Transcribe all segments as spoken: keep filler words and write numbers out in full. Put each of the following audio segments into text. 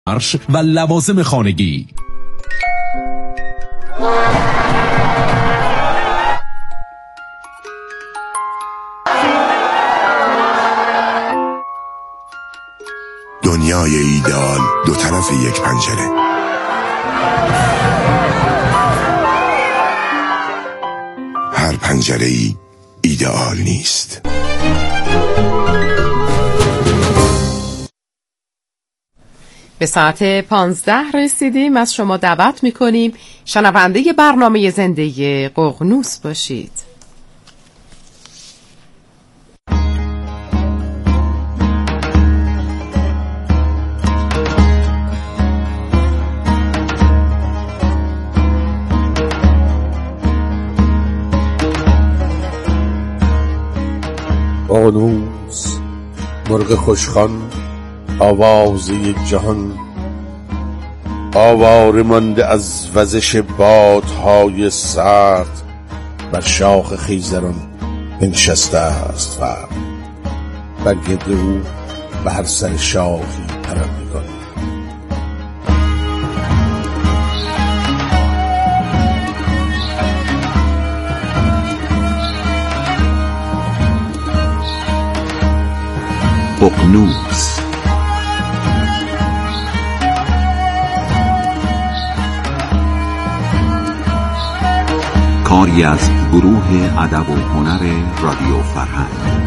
فرش و لوازم خانگی. دنیای ایدئال دو طرف یک پنجره. هر پنجره ای ایدئال نیست. به ساعت پانزده رسیدیم. از شما دعوت میکنیم شنونده برنامه زنده ققنوس باشید. ققنوس، مرغ خوشخوان، آواز یک جهان، آواره مانده از وزش بادهای سرد، بر شاخ خیزران بنشسته است فرد، بر گرد او به هر سر شاخی پرندگان. ققنوس کاری از گروه ادب و هنر رادیو فرهنگ.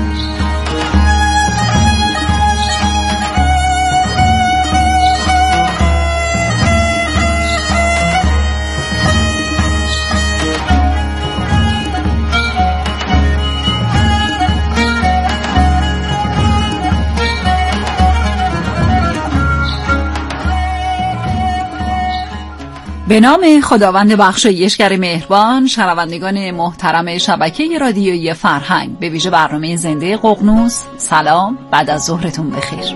به نام خداوند بخشایشگر مهربان، شنوندگان محترم شبکه رادیویی فرهنگ، به ویژه برنامه زنده ققنوس، سلام، بعد از ظهرتون بخیر.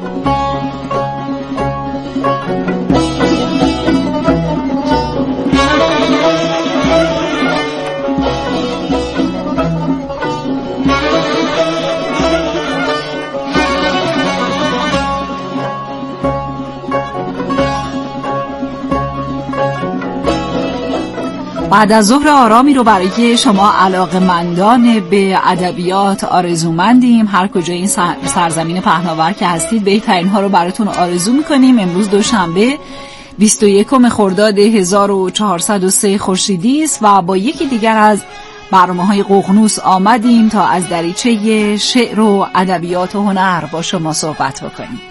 بعد از ظهر آرامی رو برای شما علاقه‌مندان به ادبیات آرزومندیم. هر کجای این سرزمین پهناور که هستید بهترین ها رو براتون آرزو میکنیم. امروز دوشنبه بیست و یکم خرداد هزار و چهارصد و سه خورشیدی است و با یکی دیگر از برنامه‌های ققنوس آمدیم تا از دریچه شعر و ادبیات و هنر با شما صحبت بکنیم.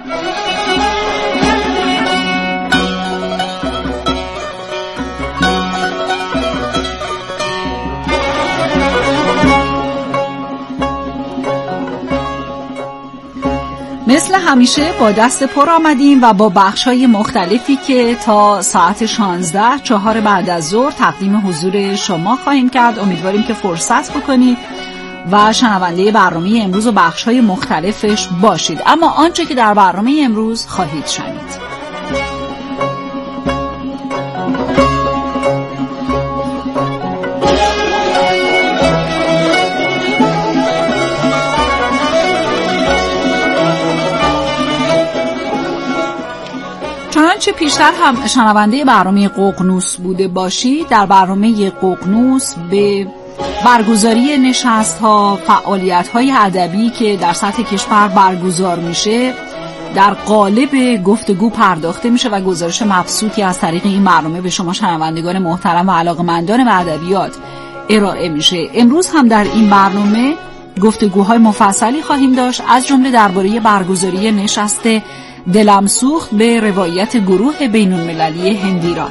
مثل همیشه با دست پر آمدیم و با بخش‌های مختلفی که تا ساعت شانزده چهار بعد از ظهر تقدیم حضور شما خواهیم کرد. امیدواریم که فرصت بکنید و شنونده برنامه امروز و بخش‌های مختلفش باشید. اما آنچه که در برنامه امروز خواهید شنید: چنانچه پیشتر هم شنونده برنامه ققنوس بوده باشید، در برنامه ققنوس به برگزاری نشست‌ها، فعالیت‌های ادبی که در سطح کشور برگزار میشه در قالب گفتگو پرداخته میشه و گزارش مبسوطی از طریق این برنامه به شما شنوندگان محترم و علاقه‌مندان به ادبیات ارائه میشه. امروز هم در این برنامه گفتگوهای مفصلی خواهیم داشت، از جمله درباره برگزاری نشست دلم سوخت به روایت گروه بین‌المللی هندیران.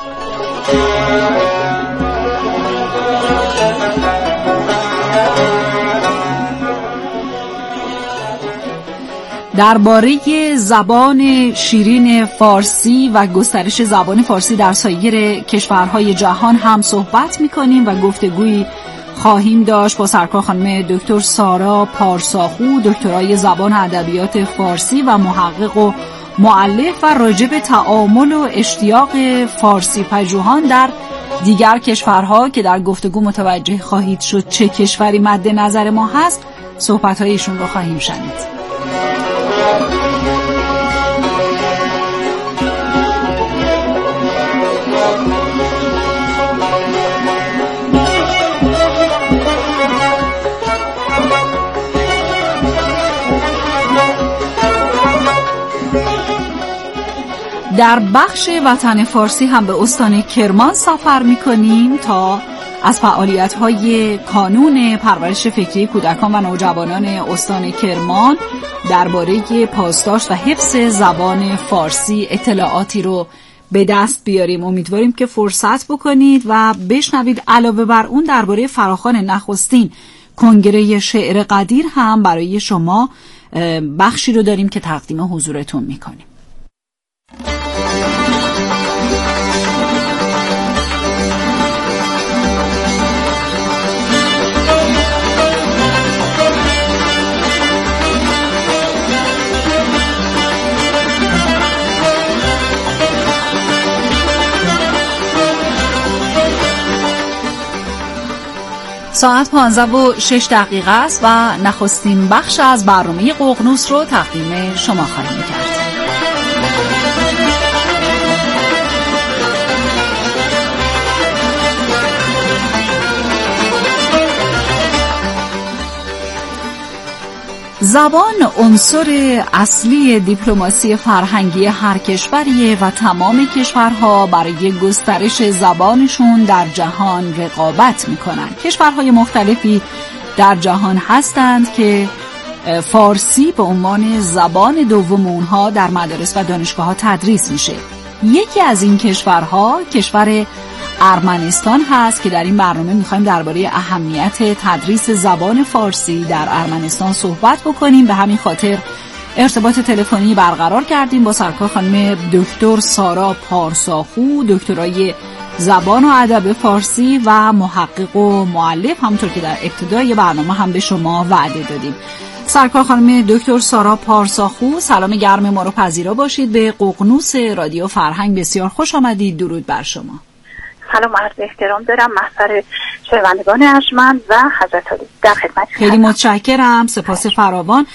درباره زبان شیرین فارسی و گسترش زبان فارسی در سایر کشورهای جهان هم صحبت می‌کنیم و گفتگویی خواهیم داشت با سرکار خانم دکتر سارا پارساخو، دکترای زبان و ادبیات فارسی و محقق و مؤلف، و راجع به تعامل و اشتیاق فارسی پژوهان در دیگر کشورها که در گفتگو متوجه خواهید شد چه کشوری مد نظر ما هست صحبت‌های ایشون رو خواهیم شنید. در بخش وطن فارسی هم به استان کرمان سفر می‌کنیم تا از فعالیت‌های کانون پرورش فکری کودکان و نوجوانان استان کرمان درباره پاسداشت و حفظ زبان فارسی اطلاعاتی رو به دست بیاریم. امیدواریم که فرصت بکنید و بشنوید. علاوه بر اون درباره فراخوان نخستین کنگره شعر قدیر هم برای شما بخشی رو داریم که تقدیم حضورتون میکنیم. ساعت پانزده و شش دقیقه است و نخستین بخش از برنامه ققنوس رو تقدیم شما خواهیم کرد. زبان عنصر اصلی دیپلماسی فرهنگی هر کشوریه و تمام کشورها برای گسترش زبانشون در جهان رقابت میکنن. کشورهای مختلفی در جهان هستند که فارسی به عنوان زبان دوم اونها در مدارس و دانشگاه ها تدریس میشه. یکی از این کشورها کشور ارمنستان هست که در این برنامه میخوایم درباره اهمیت تدریس زبان فارسی در ارمنستان صحبت بکنیم. به همین خاطر ارتباط تلفنی برقرار کردیم با سرکار خانم دکتر سارا پارساخو، دکترای زبان و ادب فارسی و محقق و مؤلف، همونطور که در ابتدای برنامه هم به شما وعده دادیم. سرکار خانم دکتر سارا پارساخو، سلام گرم ما رو پذیرا باشید به ققنوس رادیو فرهنگ. بسیار خوش آمدید. درود بر شما. سلام و عرض احترام دارم محضر شنوندگان ارجمند و حضرت عالی. در خدمت خیلی متشکرم، سپاس فراوان.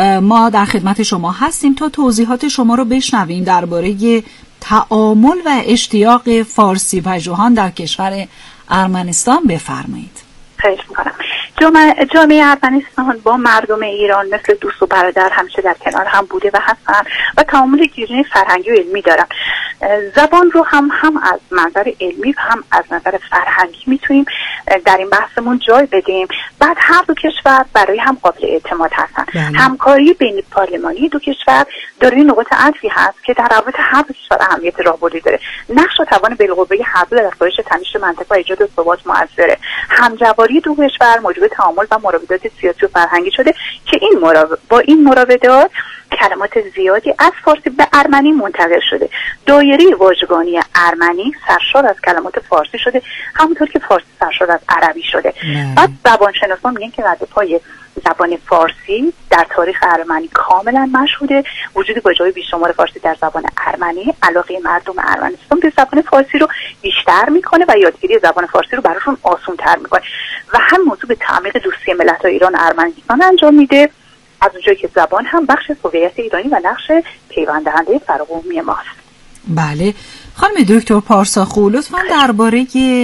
ما در خدمت شما هستیم تا توضیحات شما رو بشنویم درباره تعامل و اشتیاق فارسی پژوهان در کشور ارمنستان. بفرمایید. خیلی میکنم. جامعه, جامعه ارمنستان با مردم ایران مثل دوست و برادر همیشه در کنار هم بوده و هستن و تعامل گیرینه فرهنگی و علمی دارن. زبان رو هم هم از منظر علمی و هم از نظر فرهنگی میتونیم در این بحثمون جای بدیم. بعد هر دو کشور برای هم قابل اعتماد هستن. بله. همکاری بین پارلمانی دو کشور دارای نقاط عطفی هست که در روابط هر دو کشور اهمیت راهبردی داره. نقش و توان بالقوه هر دو در کاهش تنش منطقه و ایجاد ثبات مؤثره. همجواری دو کشور موجب تعامل و مراودات سیاسی و فرهنگی شده که این مراود... با این مراودات کلمات زیادی از فارسی به ارمنی منتقل شده. دایره واژگانی ارمنی سرشار از کلمات فارسی شده، همونطور که فارسی سرشار از عربی شده. نه. بعد زبانشناسان میگن که رد پای زبان فارسی در تاریخ ارمنی کاملا مشهوده. وجود گوجه‌های بیشمار فارسی در زبان ارمنی علاقه مردم ارمنستان به زبان فارسی رو بیشتر میکنه و یادگیری زبان فارسی رو براشون آسان‌تر میکنه و هم موضوع به تعمیق دوستی ملت‌های ایران و ارمنستان انجام میده، از اونجایی که زبان هم بخش هویت ایرانی و نقش پیوند دهنده فراقومی ماست. بله. خانم دکتر پارساخو، لطفاً درباره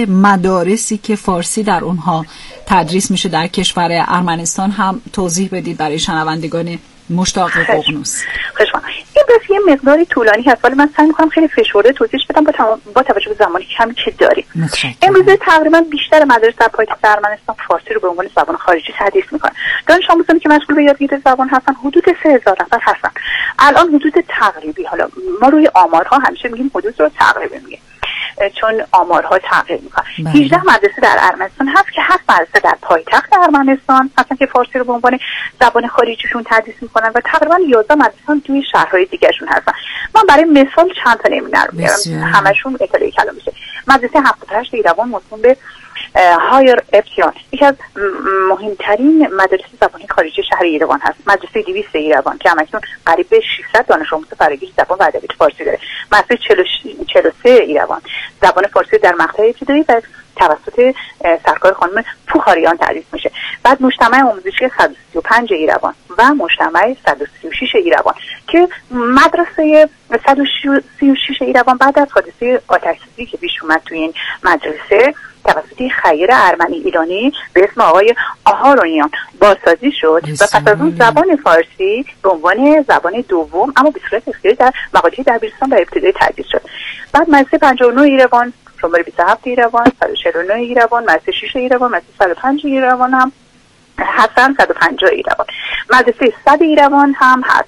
مدارسی که فارسی در اونها تدریس میشه در کشور ارمنستان هم توضیح بدید برای شنوندگان مشتاق ققنوس. خوشم. این بس یه مقداری طولانی هست ولی من سعی می‌کنم خیلی فشرده توضیح بدم با, تمام... با توجه به زمانی کمی که داریم. امروز تقریبا بیشتر مدارس در پایتخت ارمنستان فارسی رو به عنوان زبان خارجی تدریس می‌کنن. دانش آموزانی که مشغول به یادگیری زبان هستن حدود سه هزار نفر هستن. الان حدود تقریبی، حالا ما روی آمارها همیشه میگیم حدود رو تقریبی میگیم چون آمارها تغییر میکنه. هجده مدرسه در ارمنستان هست که هفت مدرسه در پایتخت ارمنستان هستن که فارسی رو به عنوان زبان خارجیشون تدریس میکنن و تقریبا یازده مدرسه توی شهرهای دیگهشون هستن. من برای مثال چند تا نمونه رو میارم، همشون اطلاعی کلام میشه. مدرسه هفتاد و هشت ایروان موسوم به هایر اپسیون یکی از مهمترین مدارس زبانی خارجی شهر ایروان هست. مدرسه دویست ایروان که همکنون قریب به ششصد دانش آموز فراگیر زبان و ادبیات فارسی داره. مدرسه چهل و سه ایروان زبان فارسی در مقطع ابتدایی و توسط سرکار خانم پوخاریان تدریس میشه. بعد مجتمع آموزشی صد و سی و پنج ایروان و مجتمع صد و سی و شش ایروان که مدرسه صد و سی و شش ایروان بعد از حادثه آتش‌سوزی که پیش اومد توی این مدرسه توسط خیر ارمنی ایرانی به اسم آقای آهارونیان بازسازی شد و پس از اون زبان فارسی به عنوان زبان دوم اما به صورت اختیاری در مقاطع دبیرستان و ابتدایی تدریس شد. بعد مدرسه پنجاه و نه ایروان، شماره بیست و هفت ایروان، صد و چهل و نه ایروان، مدرسه شش ایروان، مدرسه صد و پنج ایروان هم هستن، صد و پنجاه ایروان. مدرسه صد ایروان هم هست.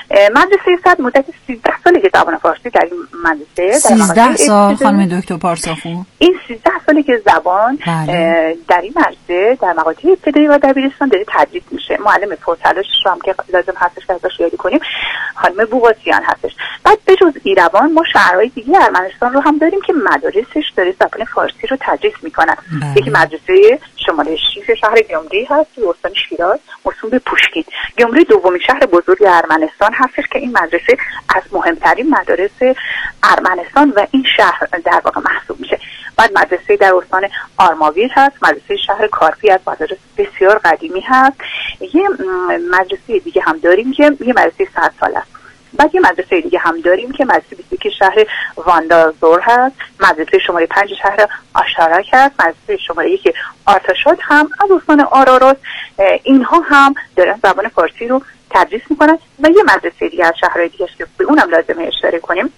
مدرسه صد مدت سیزده سالی که زبان فارسی در این مدرسه سیزده سال خانم دکتر پارسافو، این سیزده سالی که زبان بله. در این مدرسه در مقاطع ابتدایی و دبیرستان داره تدریس میشه. معلم پرتلاش رو هم که لازم هستش که ازش یاد کنیم خانم بوغاسیان هستش. بعد به جز ایروان ما شهرهای دیگه ارمنستان رو هم داریم که مدارسش داره زبان فارسی رو تدریس میکنن. یکی مدرسه شماره شش شهر گیومری هست توی استان شیراز، مرسوم به پوشکین. گیومری دومین شهر بزرگ ارمنستان هستش که این مدرسه از مهمترین مدارس ارمنستان و این شهر در واقع محسوب میشه. بعد مدرسه در استان آرماویر هست، مدرسه شهر کارپی از مدارس بسیار قدیمی هست. یه مدرسه دیگه هم داریم که یه مدرسه صد ساله است. بعد یه مدرسه دیگه هم داریم که مدرسه بیست و یک شهر واندازور هست، مدرسه شماره پنج شهر آشتراک هست، مدرسه شماره یک آرتاشات هم از استان آرارات. اینها هم دارن زبان فارسی رو تدریس میکنن. و یه مدرسه دیگه از شهرهای دیگه که به اونم لازمه اشاره کنیم،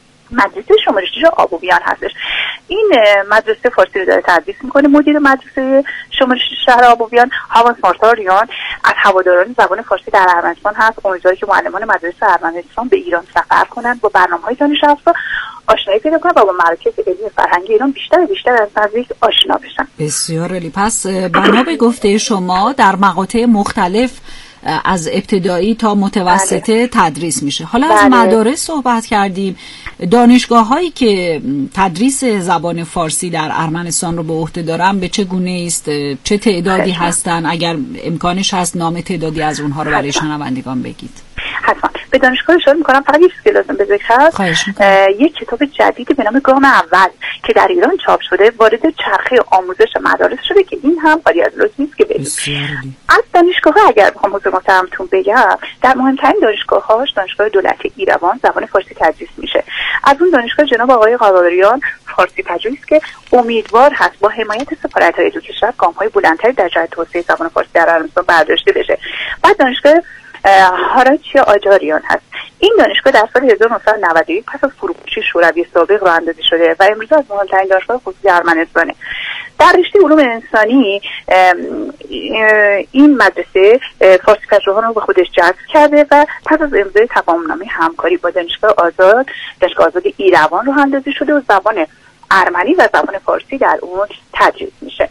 مدرسه شماره شش آبویان هستش. این مدرسه فارسی رو داره تدریس میکنه. مدیر مدرسه شماره شش شهر آبویان هاوانس مارتاریان از هواداران زبان فارسی در ارمنستان هست. امیدواره که معلمان مدرسه ارمنستان به ایران سفر کنن، با برنامه‌های دانش افزا آشنایی پیدا کنن و با مراکز علمی فرهنگی ایران بیشتر و بیشتر از نزدیک آشنا بشن. بسیار عالی. پس بنا به گفته شما در مقاطع مختلف از ابتدایی تا متوسطه بله. تدریس میشه. حالا بله. از مدارس صحبت کردیم. دانشگاه هایی که تدریس زبان فارسی در ارمنستان رو به عهده دارن به چه گونه است؟ چه تعدادی حتما. هستن؟ اگر امکانش هست نام تعدادی از اونها رو برای شنوندگان بگید. حتما. به دانشگاه اشاره میکنم. فقط یک چیز لازم به ذکر هست. یک کتاب جدیدی به نام گام اول که در ایران چاپ شده وارد چرخه آموزش مدارس شده که این هم خالی از لطف نیست که بدید. از دانشگاه ها اگر بخوام حضور محترمتون بگم، در مهمترین دانشگاه هاش دانشگاه دولتی ایروان زبان فارسی تدریس میشه. از اون دانشگاه جناب آقای قواریان فارسی پژوهش که امیدوار هست با حمایت سفارت‌های دو کشور گام‌های بلندتری در جهت توسعه زبان فارسی در ارمنستان برداشته بشه. بعد دانشگاه هاراچی آجاریان هست. این دانشگاه در سال هزار و نهصد و نود و یک پس از فروپاشی شوروی سابق راه اندازی شده و امروز از مهمترین دانشگاه خصوصی ارمنستانه. در رشته علوم انسانی این مدرسه فارسی پژوهان رو به خودش جذب کرده و پس از امضای تفاهم‌نامه همکاری با دانشگاه آزاد دانشگاه آزاد ایروان راه اندازی شده و زبان ارمنی و زبان فارسی در اون تدریس میشه.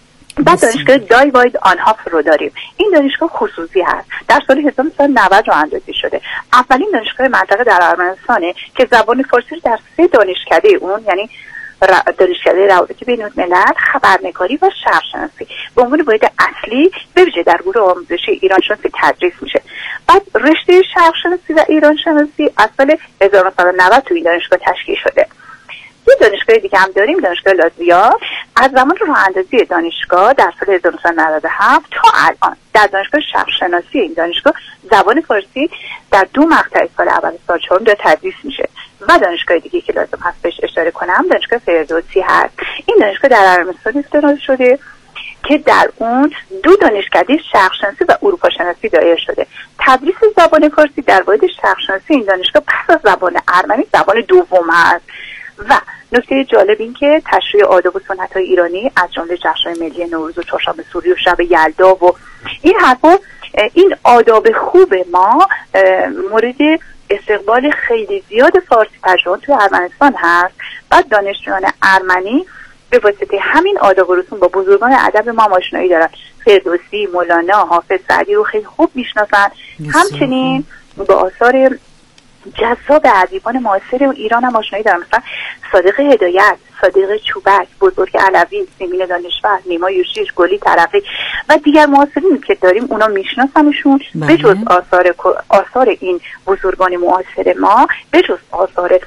بعد دانشگاه دایواید آنهاف رو داریم. این دانشگاه خصوصی هست. در سال هزار و نهصد و نود راه اندازی شده. اولین دانشگاه منطقه در ارمنستانه که زبان فارسی رو در سه دانشکده اون، یعنی دانشکده روابط بین الملل، خبرنگاری و شهرشناسی، به عنوان واحد اصلی به ویژه در گروه آموزشی ایران شناسی تدریس میشه. بعد رشته شهرشناسی و ایران شناسی از سال هزار و نهصد و نود تو این دانشگاه تشکیل شده. یه دانشگاه دیگه هم داریم، دانشگاه لاتزیا. از زمان راه اندازی دانشگاه در سال هزار و نهصد و نود و هفت تا الان در دانشگاه شهرشناسی این دانشگاه زبان فارسی در دو مقطع سال اول سال چهارم داره تدریس میشه. و دانشگاه دیگه که لازم هست بهش اشاره کنم دانشگاه فردوسی هست. این دانشگاه در ارمنستان اختراع شده که در اون دو دانشکده شرق‌شناسی و اروپا شناسی دایر شده. تدریس زبان فارسی در واحد شرق‌شناسی این دانشگاه پس از زبان ارمنی زبان دوم است. و نکته جالب این که تشریح آداب و سنت‌های ایرانی از جمله جشن‌های ملی نوروز و چهارشنبه سوری و شب یلدا و این حرفا، این آداب خوب ما مورد استقبال خیلی زیاد فارسی پژوهان توی ارمنستان هست. بعد دانشجویان ارمنی به واسطه همین آداب و رسوم با بزرگان ادب ما آشنایی دارن. فردوسی، مولانا، حافظ، سعدی رو خیلی خوب میشناسن. همچنین با آثار جذاب ادیبان معاصر ایران هم آشنایی دارن، مثلا صادق هدایت، صادق چوبک، بزرگ علوی، سیمین دانشور، نیما یوشیش، گلی ترقی و دیگر معاصرین که داریم اونا میشناسنشون. به جز آثار آثار این بزرگان معاصر ما، به جز آثار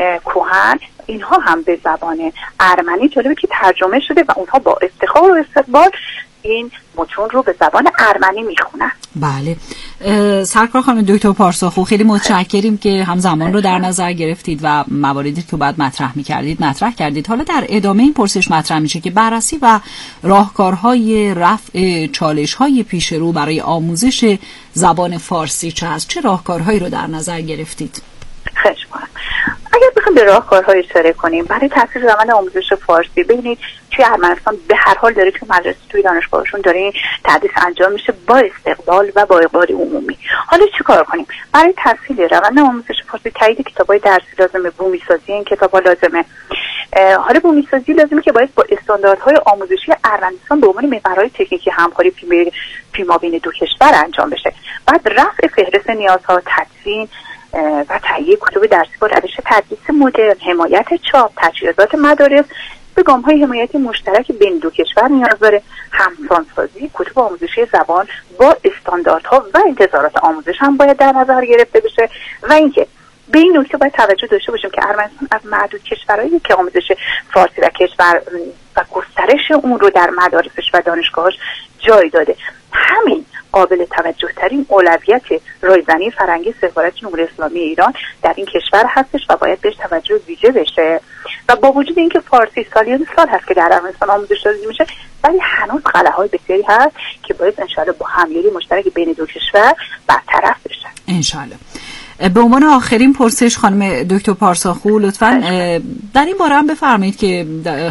کهن، اینها هم به زبان ارمنی جالبه که ترجمه شده و اونها با افتخار و استقبال این متون رو به زبان ارمنی میخونن. بله سرکار خانم دکتر پارساخو، خیلی متشکریم که هم زمان رو در نظر گرفتید و مواردی که بعد مطرح می‌کردید مطرح کردید. حالا در ادامه این پرسش مطرح میشه که بررسی و راهکارهای رفع چالش‌های پیش رو برای آموزش زبان فارسی چه هست؟ چه راهکارهایی رو در نظر گرفتید؟ خواهش می‌کنم. اگر بخوایم به راهکارهای اشاره کنیم برای تحصیل زبان آموزش فارسی، ببینید توی ارمنستان به هر حال داره توی مدرسه توی دانشگاهشون داره این تدریس انجام میشه با استقبال و با اقبال عمومی. حالا چیکار کنیم؟ برای تحصیل روند آموزش فارسی تایید کتاب‌های درسی لازمه، بومی سازی این کتاب‌ها لازمه. حالا بومی سازی لازمه که باید با استانداردهای آموزشی ارمنستان به عنوان محورهای تکنیکی همکاری پیما بین دو کشور انجام بشه. بعد رفع فهرست نیازها، تدوین و تهیه کتب درسی با روش تدریس مدرن، حمایت چاپ، تجهیزات مدارس به گام‌های حمایت مشترک بین دو کشور نیاز داره. همسانسازی کتب آموزشی زبان با استانداردها و انتظارات آموزش هم باید در نظر گرفته بشه. و اینکه به این نکته باید توجه داشته باشیم که ارمنستان از معدود کشورهایی که آموزش فارسی و کشور و گسترش اون رو در مدارسش و دانشگاهاش جای داده. همین قابل توجه ترین اولویت رایزنی فرهنگی سفارت جمهوری اسلامی ایران در این کشور هستش و باید بهش توجه ویژه بشه. و با وجود اینکه فارسی سالیان سال هست که در ارمنستان آموزش داده میشه، ولی هنوز خلاهای بسیاری هست که باید انشاءالله با همکاری مشترک بین دو کشور برطرف بشه. انشاءالله. به عنوان آخرین پرسش خانم دکتر پارساخو، لطفاً در این باره هم بفرمایید که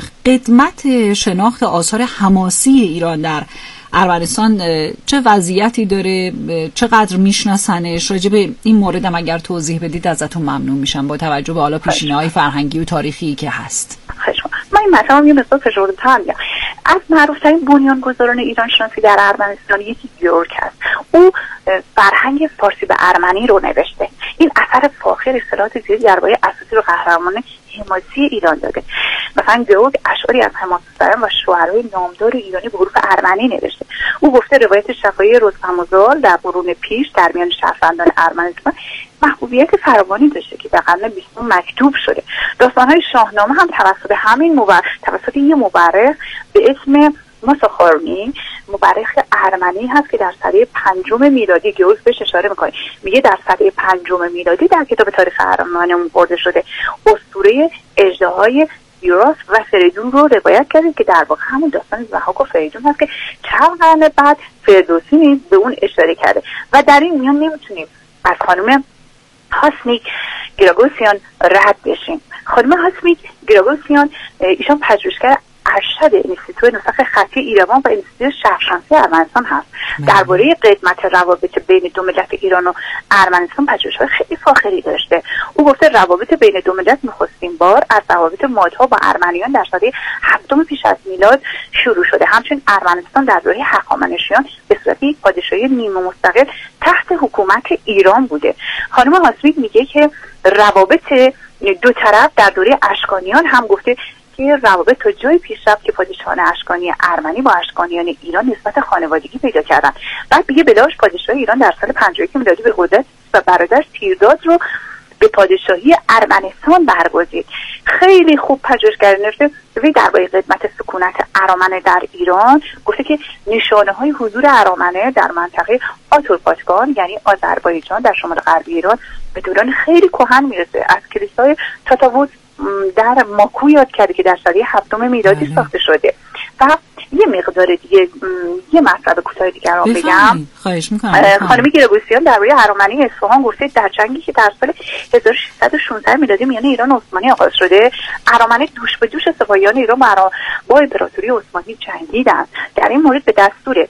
قدمت شناخت آثار حماسی ایران در ارمنستان چه وضعیتی داره، چقدر میشناسنش؟ راجع به این مورد هم اگر توضیح بدید ازتون ممنون میشم با توجه به حالا پیشینه‌های فرهنگی و تاریخی که هست. من این مثلا یه مثال فشردتر میگم. از معروفترین بنیانگذاران ایران شناسی در ارمنستان یکی گیورک هست. او فرهنگ فارسی به ارمنی رو نوشته. این اثر فاخر اصطلاحات زیادی درباره اساطیر و قهرمانان حماسی ایران داده. مثلا گیورک اشعاری از حماسه‌سران و شاعرای نامدار ایرانی به حروف ارمنی نوشته. او گفته روایت شفاهی رستم و زال در قرون پیش در میان شهروندان ارمنستان محبوبیت فراوانی داشته که در قرن بیستم مکتوب شده. داستان‌های شاهنامه هم توسط همین مورخ توسط یه مورخ به اسم موساخارمی، مورخ ارمنی هست که در سده پنجم میلادی گیورک بهش اشاره میکنه. میگه در سده پنجم میلادی در کتاب تاریخ ارمنیان برده شده اسطوره اژدهای یوراس و فریدون رو روایت کرده که در واقع همون داستان ضحاک و فریدون هست که چند قرن بعد فردوسی نیز به اون اشاره کرده. و در این میان نمیتونیم از خانم هاسمیک گراگوسیان رد بشیم. خانم هاسمیک گراگوسیان ایشان پژوهشگر ارشد انستیتوی نسخ خطی ایران و انستیتوی شهرشناسی ارمنستان هست. درباره قدمت روابط بین دو ملت ایران و ارمنستان پژوهش‌های خیلی فاخری داشته. او گفته روابط بین دو ملت نخستین بار از روابط مادها با ارمنیان در سده هفتم پیش از میلاد شروع شده. همچنین ارمنستان در دوره هخامنشیان به صورت یک پادشاهی نیمه مستقل تحت حکومت ایران بوده. خانم هاسمیک میگه که روابط دو طرف در دوره اشکانیان هم گفته که روابط تا جای پیش رفت که پادشاهان اشکانی ارمنی با اشکانیان ایران نسبت خانوادگی پیدا کردن. بعد دیگه بلاش پادشاه ایران در سال پنجاه و یک میلادی به قدرت و برادرش تیرداد رو به پادشاهی ارمنستان برگزید. خیلی خوب پژوهشگر نوشته وی درباره قدمت سکونت ارامنه در ایران گفته که نشانه های حضور ارامنه در منطقه آتورپاتگان یعنی آذربایجان در شمال غربی ایران به دوران خیلی کهن میرسه. از کلیسای تاتاووت در ماکو یاد کرده که در سده هفتم میلادی ساخته شده. و یه مقدار دیگه یه مطلب کوتاه دیگه رو بگم. خواهش می‌کنم. خانم گراگوسیان درباره ارامنی اصفهان گفته در جنگی که در سال هزار و ششصد و شانزده میلادی میان ایران و عثمانی آغاز شده، ارامنه دوش به دوش سپاهیان ایران با با امپراتوری عثمانی جنگیدند. در این مورد به دستور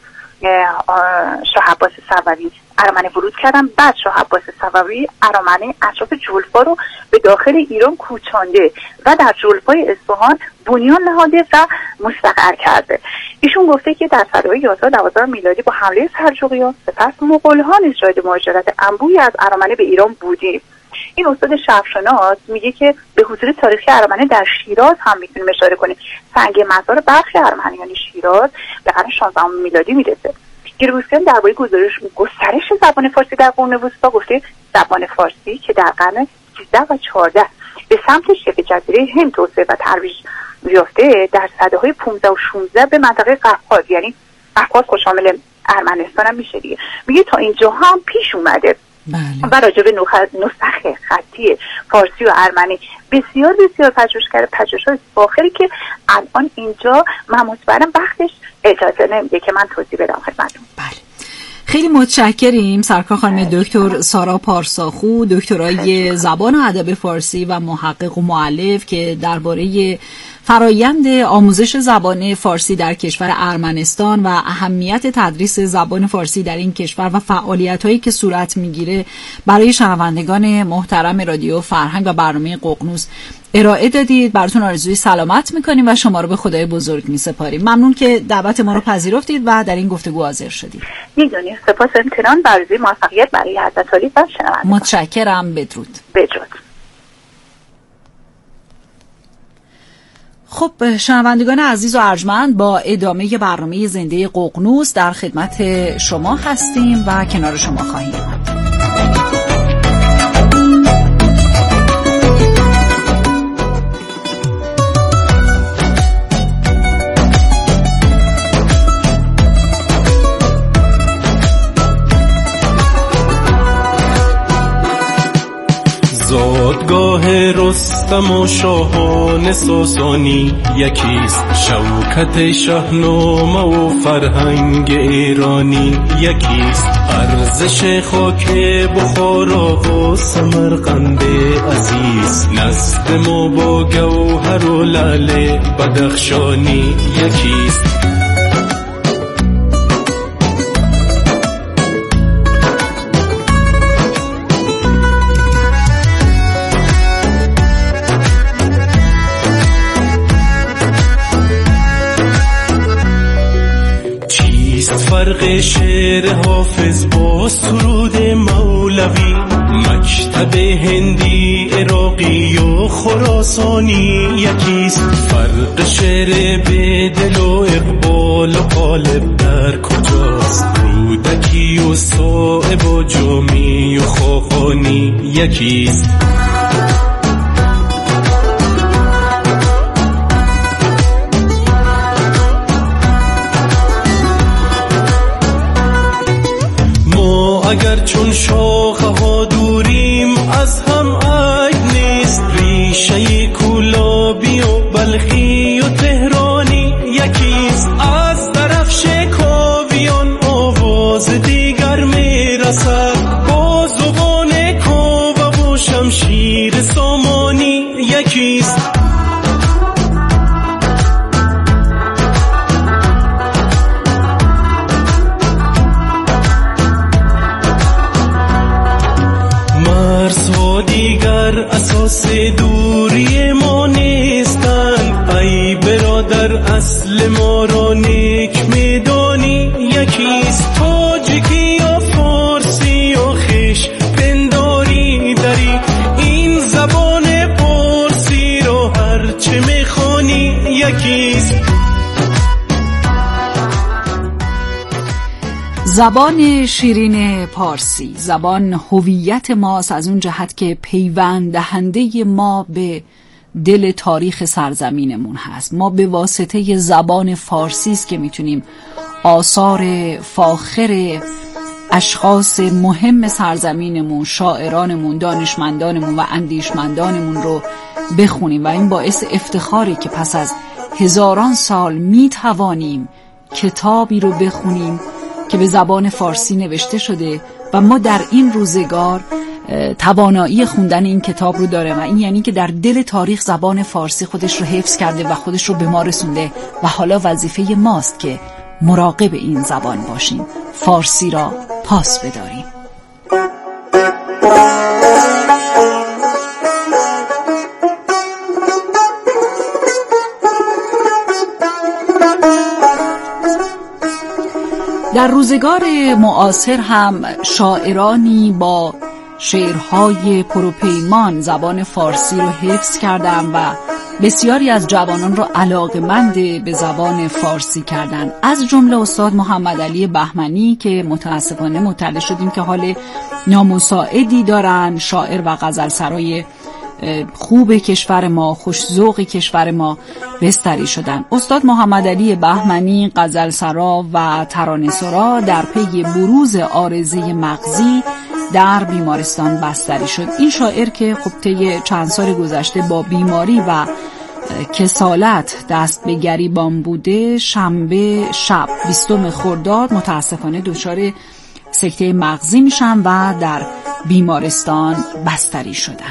شاه عباس صفوی ارامنه ورود کردن. بعد شاه عباس صفوی ارامنه اطراف جولفا رو به داخل ایران کوچانده و در جولفای اصفهان بنیان نهاده و مستقر کرده. ایشون گفته که در سالهای یازده دوازده میلادی با حمله سلجوقیان سپس مغول‌ها نیز شاهد مهاجرت انبوهی از ارامنه به ایران بودیم. این استاد شرقشناس میگه که به حضور تاریخی ارامنه در شیراز هم میتونیم اشاره کنیم. سنگ مزار برخی ارمنیان شیراز به قرن شانزدهم میلادی میرسه. گراگوسیان درباره گزارش گسترش زبان فارسی در قرون وسطی گفته زبان فارسی که در قرن سیزده و چهارده به سمت شبه جزیره هند توسعه و ترویج یافته، در سده‌های پانزده و شانزده به منطقه قفقاز یعنی احواز خود شامل ارمنستان هم میشه دیگه. میگه تا اینجا هم پیش اومده. بله. و راجع به نسخ خطی فارسی و ارمنی بسیار بسیار پژوهش کرده، پژوهش‌های فاخری که الان اینجا من مطمئنم وقتش اجازه نمیده که من توضیح بدم خدمتتون. بله. خیلی متشکریم سرکار خانم دکتر سارا پارساخو، دکترای زبان و ادب فارسی و محقق و مؤلف که درباره فرایند آموزش زبان فارسی در کشور ارمنستان و اهمیت تدریس زبان فارسی در این کشور و فعالیت‌هایی که صورت می‌گیره برای شنوندگان محترم رادیو فرهنگ و برنامه ققنوس ارائه دادید. براتون آرزوی سلامت می‌کنیم و شما رو به خدای بزرگ می‌سپاریم. ممنون که دعوت ما رو پذیرفتید و در این گفتگو حاضر شدید. می‌دونید سپاس امتنان و آرزوی موفقیت برای حضرت عالی و شنوندگان. متشکرم. بدرود. بدرود. خب شنوندگان عزیز و ارجمند، با ادامه برنامه زنده ققنوس در خدمت شما هستیم و کنار شما خواهیم بود. زادگاه رستم و شاهان ساسانی یکیست، شوکت شاهنامه و فرهنگ ایرانی یکیست، ارزش خاک بخارا و سمرقند عزیز، نسل ما با گوهر و لعل بدخشانی یکیست. فرق شعر حافظ با سرود مولوی، مکتب هندی عراقی و خراسانی یکیست، فرق شعر به دل و اقبال و قالب در کجاست، رودکی و صائب و جامی و خاقانی یکیست. اگر چون شاخه ها دوریم از هم عیب نیست، ریشه کولابی و بلخی و تهرانی یکیست، از درفش کاویان آواز دیگر میرسد، با زبان کاوه و شمشیر سامانی یکیست. دیگر اساس دوری ما نیستند، ای برادر اصل ما را نیک میدانی یکیست، تاجیکی یا فارسی یا خویش پنداری داری، این زبان پارسی را هرچه میخوانی یکیست. زبان شیرین پارسی زبان هویت ماست، از اون جهت که پیوند دهنده ما به دل تاریخ سرزمینمون هست. ما به واسطه زبان فارسی است که میتونیم آثار فاخر اشخاص مهم سرزمینمون، شاعرانمون، دانشمندانمون و اندیشمندانمون رو بخونیم و این باعث افتخاری که پس از هزاران سال میتوانیم کتابی رو بخونیم که به زبان فارسی نوشته شده و ما در این روزگار توانایی خوندن این کتاب رو داره و این یعنی که در دل تاریخ زبان فارسی خودش رو حفظ کرده و خودش رو به ما رسونده و حالا وظیفه ماست که مراقب این زبان باشیم، فارسی را پاس بداریم. در روزگار معاصر هم شاعرانی با شعرهای پروپیمان زبان فارسی رو حفظ کردن و بسیاری از جوانان رو علاقه‌مند به زبان فارسی کردن، از جمله استاد محمد علی بهمنی که متاسفانه مطلع شدیم که حال نامساعدی دارن، شاعر و غزلسرای خوب کشور ما، خوش‌ذوق کشور ما بستری شدن. استاد محمد علی بهمنی غزلسرا و ترانه‌سرا در پی بروز عارضه مغزی در بیمارستان بستری شد. این شاعر که خب طی چند سال گذشته با بیماری و کسالت دست به گریبان بوده، شنبه شب بیستم خرداد متاسفانه دچار سکته مغزی میشن و در بیمارستان بستری شدن.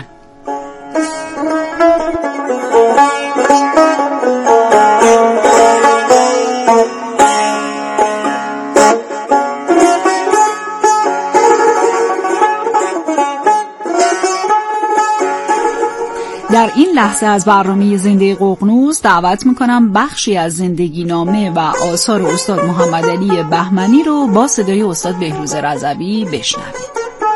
در این لحظه از برنامه زنده ققنوس دعوت میکنم بخشی از زندگی نامه و آثار استاد محمد علی بهمنی رو با صدای استاد بهروز رضوی بشنوید.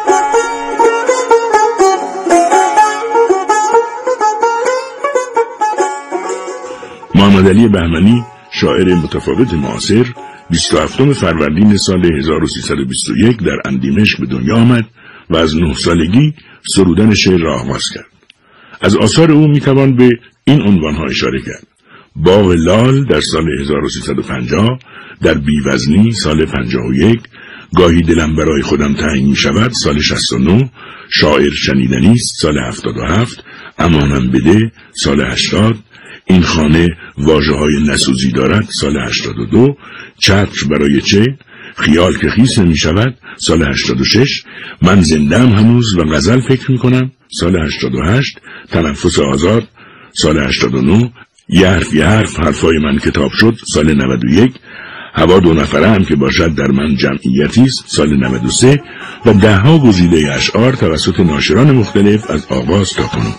محمد علی بهمنی شاعر متفاوت معاصر بیست و هفتم فروردین سال هزار و سیصد و بیست و یک در اندیمشق به دنیا آمد و از نه سالگی سرودن شعر را آغاز کرد. از آثار او میتوان به این عنوانها اشاره کرد: باغ لال در سال هزار و سیصد و پنجاه، در بیوزنی سال پنجاه و یک، گاهی دلم برای خودم تنگ می شود سال شصت و نه، شاعر شنیدنی است سال هفتاد و هفت، امانم بده سال هشتاد، این خانه واژه های نسوزی دارد سال هشتاد و دو، چتر برای چه، خیال که خیس نمی شود سال هشتاد و شش، من زندم هنوز و غزل فکر می کنم سال هشتاد و هشت، تنفس آزاد سال هشتاد و نه، یه حرف یه حرف حرفای من کتاب شد سال نود و یک، هوا دو نفره هم که باشد در من جمعیتی است سال نود و سه و ده ها گزیده اشعار توسط ناشران مختلف از آغاز تا کنون.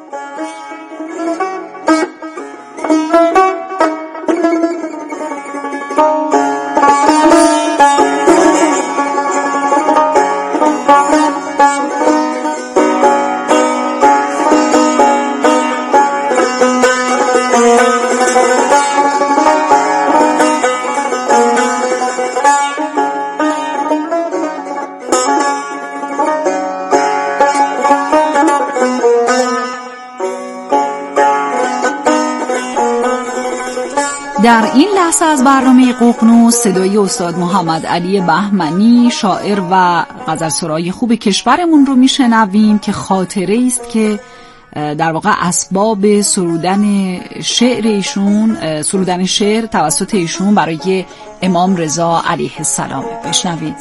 در این لحظه از برنامه ققنوس صدای استاد محمد علی بهمنی شاعر و غزلسرای خوب کشورمون رو میشنویم که خاطره است که در واقع اسباب سرودن شعر ایشون سرودن شعر توسط ایشون برای امام رضا علیه السلام. بشنوید.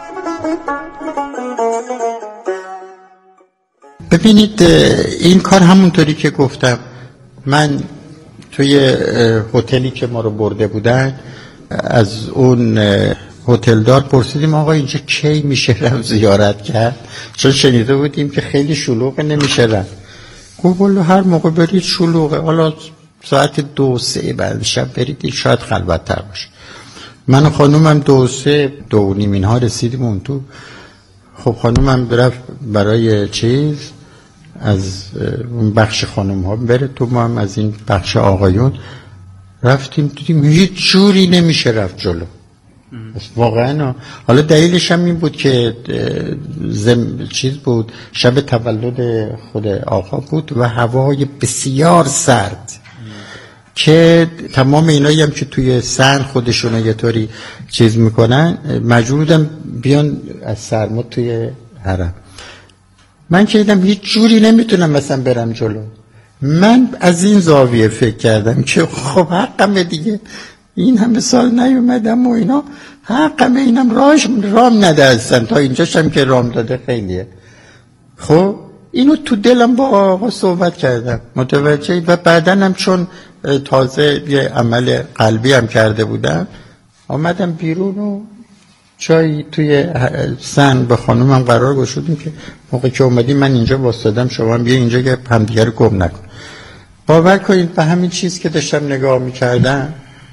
ببینید این کار همونطوری که گفتم، من توی هتلی که ما رو برده بودن از اون هتلدار پرسیدیم آقا اینجا کی میشه رفت زیارت کرد، چون شنیده بودیم که خیلی شلوغه نمیشه رفت. گفت والله هر موقع برید شلوغه، حالا ساعت دو سه بعد شب برید شاید خلوت تر باشه. من و خانومم دو سه دو و نیم اینها رسیدیم اون تو. خب خانومم برفت برای چیز از اون بخش خانم ها بره تو، ما هم از این بخش آقایون رفتیم، دیدیم هیچ جوری نمیشه رفت جلو. واقعا حالا دلیلش هم این بود که زم چیز بود، شب تولد خود آقا بود و هوای بسیار سرد که تمام اینایی هم که توی سن خودشون یه طوری چیز میکنن مجبور بودن بیان از سرما توی حرم. من که دیدم هیچ جوری نمیتونم مثلا برم جلو. من از این زاویه فکر کردم که خب حقمه دیگه، این همه سال نیومدم و اینا حقمه، اینم راهش رام نده هستن تا اینجاشم که رام داده خیلیه. خب اینو تو دلم با آقا صحبت کردم متوجه، و بعدنم چون تازه یه عمل قلبی هم کرده بودم آمدم بیرون و چای توی سن به خانومم قرار گذاشتیم که موقع که اومدیم من اینجا واسطادم شما هم بیا اینجا که همدیگه رو گم نکن. باور کنید به همین چیز که داشتم نگاه میکردم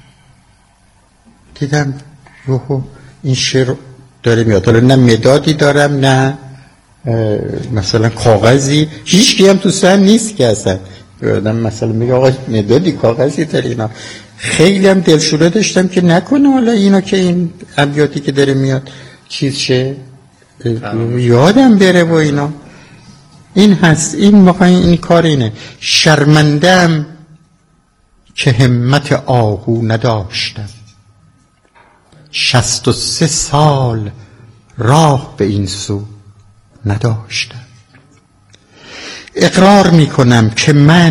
دیدم یوهو این شعر داره میاد. حالا نه مدادی دارم نه مثلا کاغذی، هیچ کی هم تو سن نیست که اصلا آدم مثلا میگه آقا مدادی کاغذی داره اینا. خیلی هم دلشوره داشتم که نکنه حالا اینا که این ابیاتی که داره میاد چیز شه یادم بره و اینا. این هست. این واقعا این کار اینه. شرمندم که همت آهو نداشتم، شصت و سه سال راه به این سو نداشتم. اقرار میکنم که من